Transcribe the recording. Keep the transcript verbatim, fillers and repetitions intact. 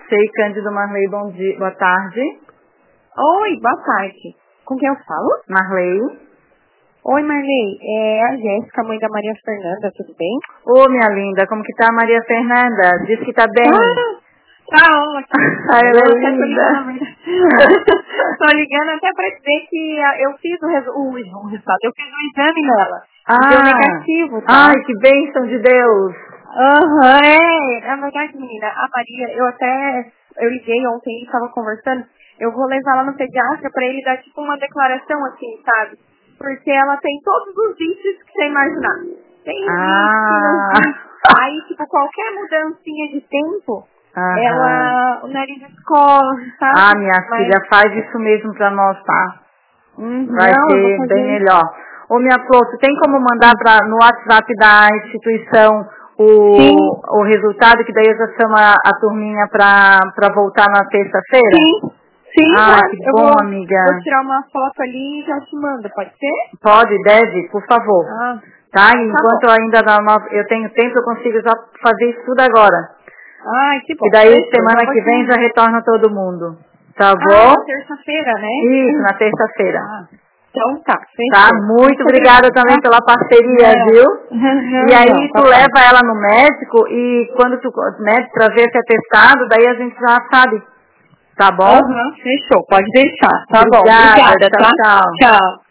Sei, Cândido Marley, bom dia, boa tarde. Oi, boa tarde. Com quem eu falo? Marley. Oi, Marley. É a Jéssica, mãe da Maria Fernanda, tudo bem? Ô, minha linda, como que tá a Maria Fernanda? Diz que tá bem. Ah, tá ótimo. Ai, ela Eu é até tô linda. ligando, tô ligando até pra dizer que ah, eu fiz o, resu- o, o resultado, eu fiz o exame nela. E deu Ah, negativo, tá? ai, que bênção de Deus. Aham, é. Na verdade, menina, a Maria, eu até, eu liguei ontem e estava conversando, eu vou levar lá no pediatra pra ele dar tipo uma declaração assim, sabe? Porque ela tem todos os vícios que você imaginar. Tem Ah. vício, aí tipo, qualquer mudancinha de tempo, Aham. ela, o nariz escorre, sabe? Ah, minha Mas, filha, faz isso mesmo pra nós, tá? hum, Vai não, eu vou ser fazer bem isso. melhor. Ô, minha flor, tu tem como mandar pra, no WhatsApp da instituição o, Sim, o resultado, que daí eu já chamo a, a turminha pra, pra voltar na terça-feira? sim, sim, Ah, claro. que Eu bom, vou, amiga. vou tirar uma foto ali e já te mando, pode ser? Pode, deve, por favor. Ah, Tá? então tá Enquanto bom. eu ainda não, não- eu tenho tempo, eu consigo já fazer isso tudo agora. Ai, que bom. E daí, Fechou, já semana vou que te vem, já mandar. retorna todo mundo. Tá Ah, bom? na terça-feira, né? Isso, na terça-feira. Ah, então tá, Tá? fechou. Muito obrigada obrigada, também tá? pela parceria, Não, viu? não, E não, aí tá tu bom. leva ela no médico e quando tu, né, pra ver se é testado, daí a gente já sabe. Tá bom? Aham, fechou, pode deixar. Tá bom, Obrigada, obrigada, tchau, tá? tchau. Tchau.